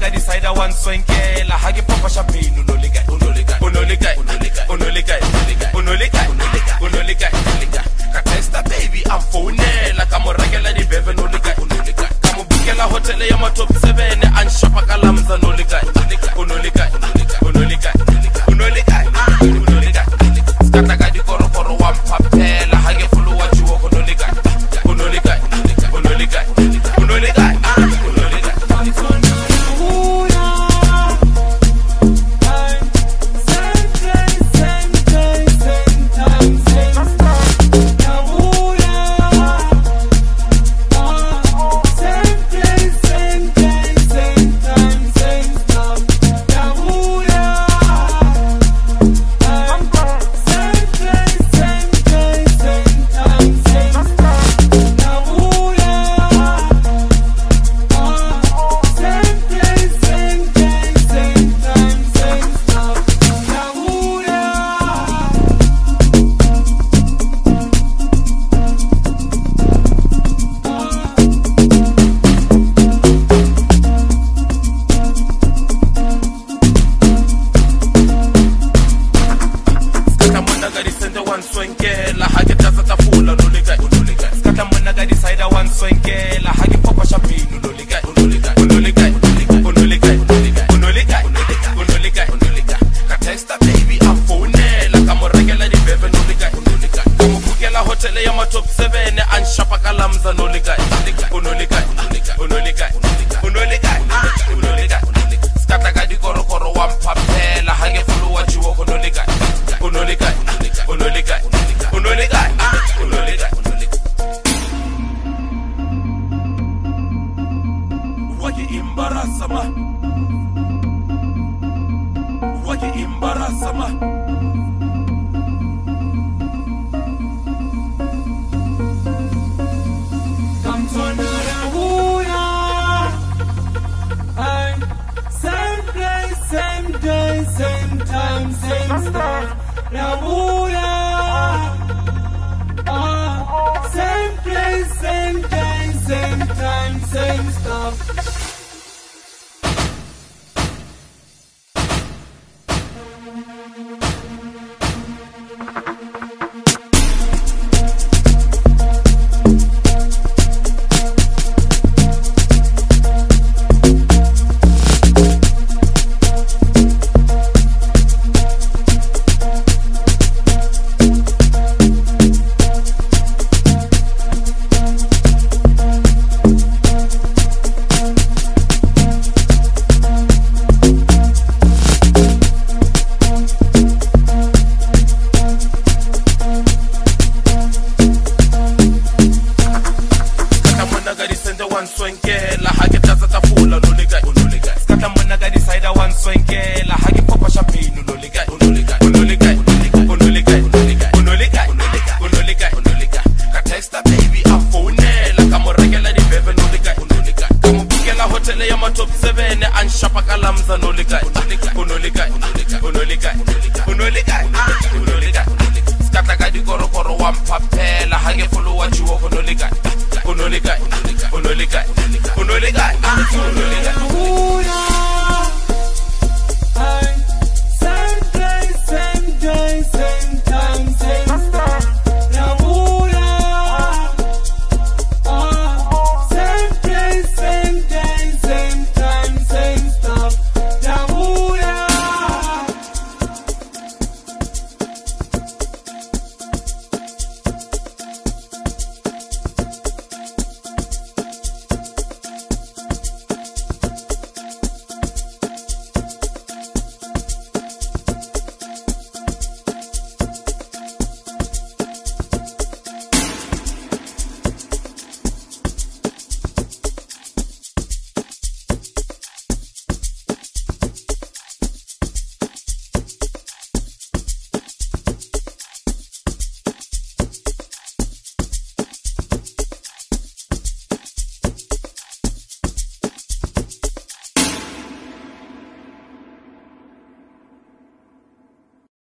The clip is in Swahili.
ka decide one swenkela ha ke papa champagne unolika ka testa baby I'm phonela ka mo rekela di beve nolika ka mo bukela hotel ya ma top 7 an shapa ka lamza nolika skata ka di korokoro wa mpapela ha ke fulu wa juo ko nolika top 7 an shapa ka lamza nolika skata ka di korokoro wa mpapela ha ke fulu wa juo ko nolika waki embarasa ma Same time, same stuff. Same place, same day, same time, same stuff. swenkela ha ke tlatsa tafula nolika skata mona ka decide one swenkela ha ke papa champagne nolika ka testa baby I'm phonela ka mo rekela di beve nolika ka mo bukela hotel ya ma top 7 an shapa ka lamza nolika skata ka di korokoro wa mpapela ha ke fulu wa juo ko nolika